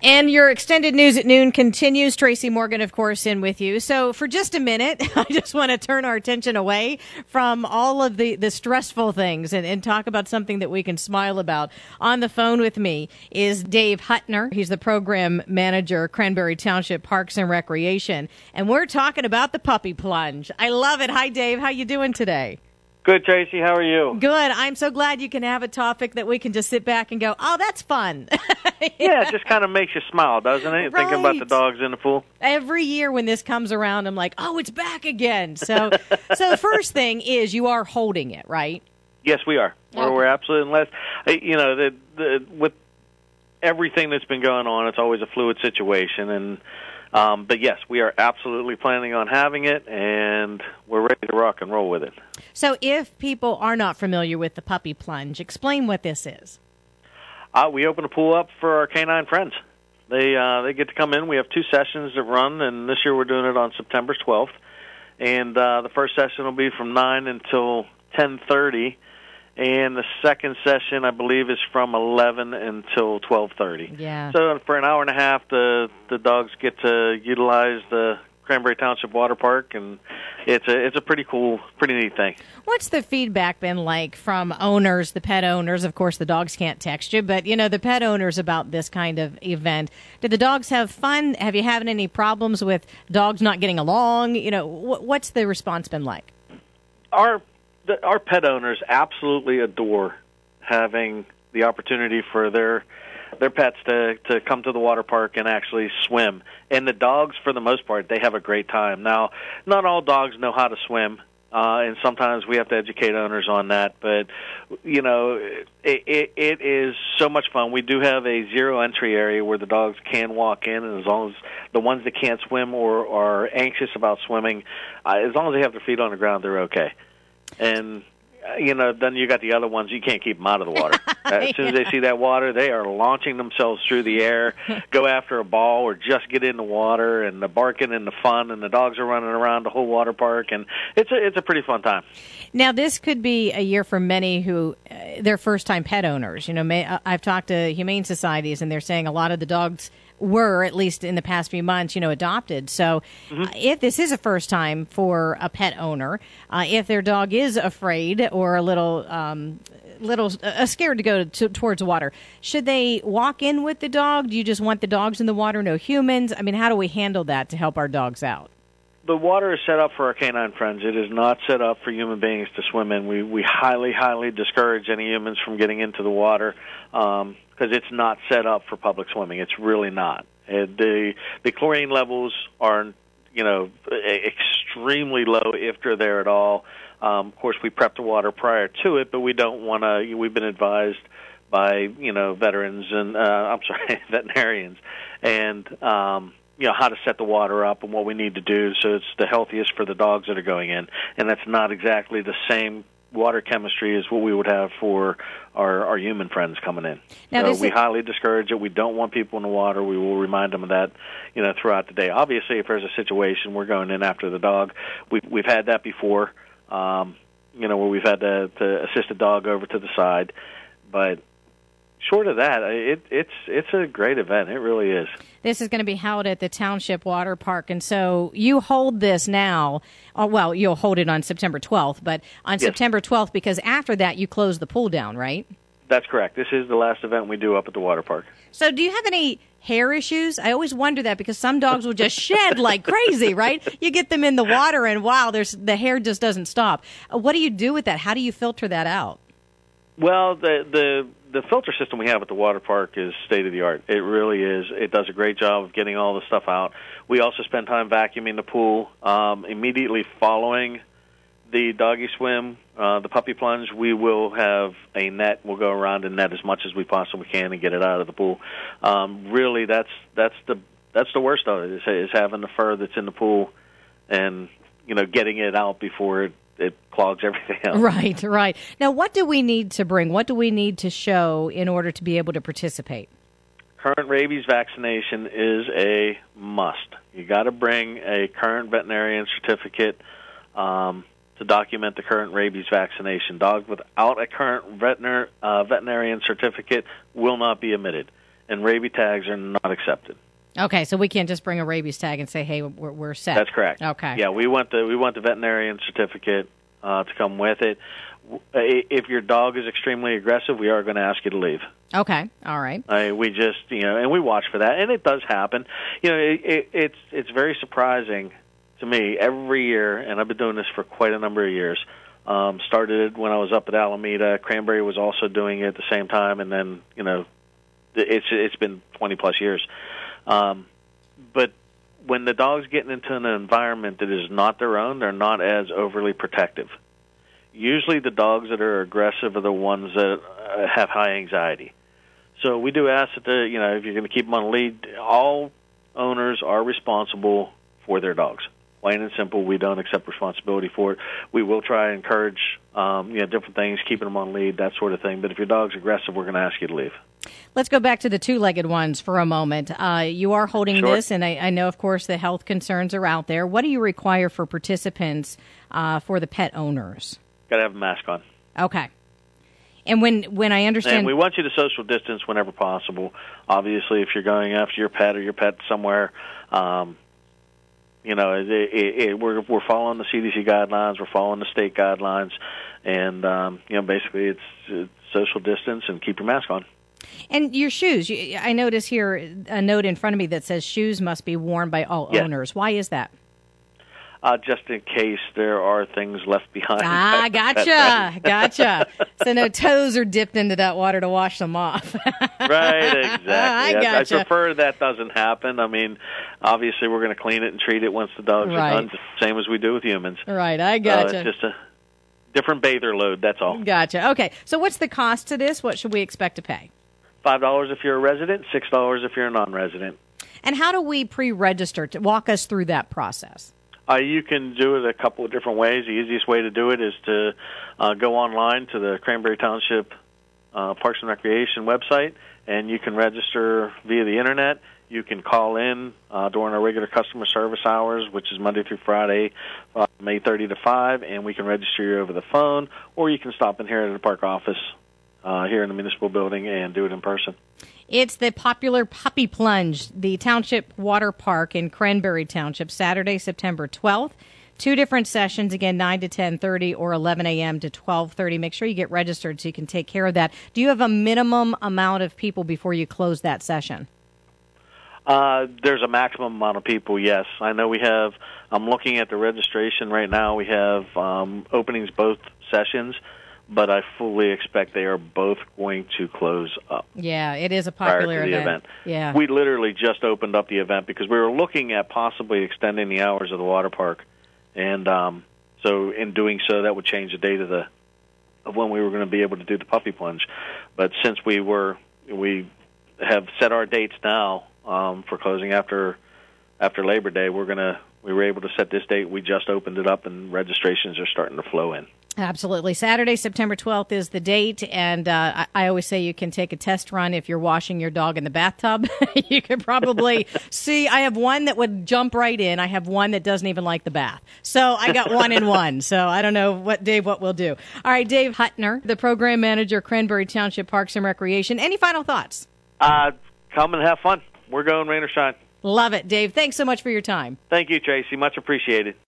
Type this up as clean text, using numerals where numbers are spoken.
And your extended news at noon continues. Tracy Morgan, of course, in with you. So for just a minute, I just want to turn our attention away from all of the stressful things and talk about something that we can smile about. On the phone with me is Dave Hutner. He's the program manager, Cranberry Township Parks and Recreation. And we're talking about the puppy plunge. I love it. Hi, Dave. How you doing today? Good, Tracy. How are you? Good. I'm so glad you can have a topic that we can just sit back and go, oh, that's fun. Yeah, it just kind of makes you smile, doesn't it? Right. Thinking about the dogs in the pool. Every year when this comes around, I'm like, oh, it's back again. So the first thing is you are holding it, right? Yes, we are. Okay. We're absolutely, with everything that's been going on, it's always a fluid situation. But yes, we are absolutely planning on having it, and we're ready to rock and roll with it. So if people are not familiar with the puppy plunge, explain what this is. We open a pool up for our canine friends. They get to come in. We have 2 sessions that run, and this year we're doing it on September 12th. And the first session will be from 9 until 10:30, and the second session, I believe, is from 11 until 12:30. Yeah. So for an hour and a half, the dogs get to utilize the Cranberry Township Water Park, and it's a pretty cool, pretty neat thing. What's the feedback been like from owners, the pet owners? Of course, the dogs can't text you, but, the pet owners about this kind of event. Did the dogs have fun? Have you had any problems with dogs not getting along? What's the response been like? Our pet owners absolutely adore having the opportunity for their pets to come to the water park and actually swim. And the dogs, for the most part, they have a great time. Now, not all dogs know how to swim, and sometimes we have to educate owners on that. But, it is so much fun. We do have a zero-entry area where the dogs can walk in, and as long as the ones that can't swim or are anxious about swimming, as long as they have their feet on the ground, they're okay. And then you got the other ones, you can't keep them out of the water. As soon as they see that water, they are launching themselves through the air, go after a ball or just get in the water, and the barking and the fun, and the dogs are running around the whole water park, and it's a pretty fun time. Now, this could be a year for many who they're first-time pet owners. I've talked to humane societies, and they're saying a lot of the dogs were, at least in the past few months, adopted. So if this is a first time for a pet owner, if their dog is afraid or a little scared to go towards water, should they walk in with the dog? Do you just want the dogs in the water, no humans? I mean, how do we handle that to help our dogs out? The water is set up for our canine friends. It is not set up for human beings to swim in. We highly, highly discourage any humans from getting into the water because it's not set up for public swimming. It's really not. The chlorine levels are, extremely low if they're there at all. Of course, we prep the water prior to it, but we don't want to. We've been advised by veterans and veterinarians, and how to set the water up and what we need to do so it's the healthiest for the dogs that are going in. And that's not exactly the same water chemistry as what we would have for our human friends coming in. Now, so we highly discourage it. We don't want people in the water. We will remind them of that, throughout the day. Obviously, if there's a situation, we're going in after the dog. We've had that before, where we've had to assist a dog over to the side. But short of that, it's a great event. It really is. This is going to be held at the Township Water Park, and so you hold this now. Well, you'll hold it on September 12th, but on September 12th, because after that you close the pool down, right? That's correct. This is the last event we do up at the water park. So do you have any hair issues? I always wonder that because some dogs will just shed like crazy, right? You get them in the water, and wow, the hair just doesn't stop. What do you do with that? How do you filter that out? Well, the filter system we have at the water park is state-of-the-art. It really is. It does a great job of getting all the stuff out. We also spend time vacuuming the pool. Immediately following the doggy swim, the puppy plunge, we will have a net. We'll go around and net as much as we possibly can and get it out of the pool. Really, that's the worst of it, is having the fur that's in the pool and, getting it out before it clogs everything up. Right. Now, what do we need to bring? What do we need to show in order to be able to participate? Current rabies vaccination is a must. You got to bring a current veterinarian certificate to document the current rabies vaccination. Dogs without a current veterinarian certificate will not be admitted. and rabies tags are not accepted. Okay, so we can't just bring a rabies tag and say, "Hey, we're set." That's correct. Okay. Yeah, we want the veterinarian certificate to come with it. If your dog is extremely aggressive, we are going to ask you to leave. Okay, all right. We just, and we watch for that, and it does happen. It's very surprising to me every year, and I've been doing this for quite a number of years. Started when I was up at Alameda. Cranberry was also doing it at the same time, and then it's been 20 plus years. But when the dog's getting into an environment that is not their own, they're not as overly protective. Usually the dogs that are aggressive are the ones that have high anxiety. So we do ask that, if you're going to keep them on a lead, all owners are responsible for their dogs. Plain and simple, we don't accept responsibility for it. We will try and encourage, different things, keeping them on lead, that sort of thing. But if your dog's aggressive, we're going to ask you to leave. Let's go back to the two-legged ones for a moment. You are holding Sure. this, and I know, of course, the health concerns are out there. What do you require for participants for the pet owners? Got to have a mask on. Okay. And when I understand... And we want you to social distance whenever possible. Obviously, if you're going after your pet or your pet somewhere, we're following the CDC guidelines, we're following the state guidelines, and, basically it's social distance and keep your mask on. And your shoes, I notice here a note in front of me that says shoes must be worn by all owners. Why is that? Just in case there are things left behind. Gotcha. So no toes are dipped into that water to wash them off. Right, exactly. I prefer that doesn't happen. I mean, obviously we're going to clean it and treat it once the dogs are done, same as we do with humans. Right, I gotcha. It's just a different bather load, that's all. Gotcha. Okay, so what's the cost to this? What should we expect to pay? $5 if you're a resident, $6 if you're a non-resident. And how do we pre-register? Walk us through that process. You can do it a couple of different ways. The easiest way to do it is to go online to the Cranberry Township Parks and Recreation website, and you can register via the Internet. You can call in during our regular customer service hours, which is Monday through Friday from 8:30 to 5, and we can register you over the phone, or you can stop in here at the park office here in the municipal building and do it in person. It's the popular Puppy Plunge, the Township Water Park in Cranberry Township, Saturday, September 12th. 2 different sessions, again, 9 to 10:30 or 11 a.m. to 12:30. Make sure you get registered so you can take care of that. Do you have a minimum amount of people before you close that session? There's a maximum amount of people, yes. I know we have, I'm looking at the registration right now. We have openings both sessions, but I fully expect they are both going to close up. Yeah, it is a popular prior to the event. Yeah. We literally just opened up the event because we were looking at possibly extending the hours of the water park. And so in doing so, that would change the date of when we were going to be able to do the puppy plunge. But since we have set our dates now for closing after Labor Day, we were able to set this date. We just opened it up, and registrations are starting to flow in. Absolutely. Saturday, September 12th is the date, and I always say you can take a test run if you're washing your dog in the bathtub. You could probably see, I have one that would jump right in. I have one that doesn't even like the bath. So I got 1 in 1. So I don't know, Dave, what we'll do. All right, Dave Hutner, the program manager, Cranberry Township Parks and Recreation. Any final thoughts? Come and have fun. We're going rain or shine. Love it, Dave. Thanks so much for your time. Thank you, Tracy. Much appreciated.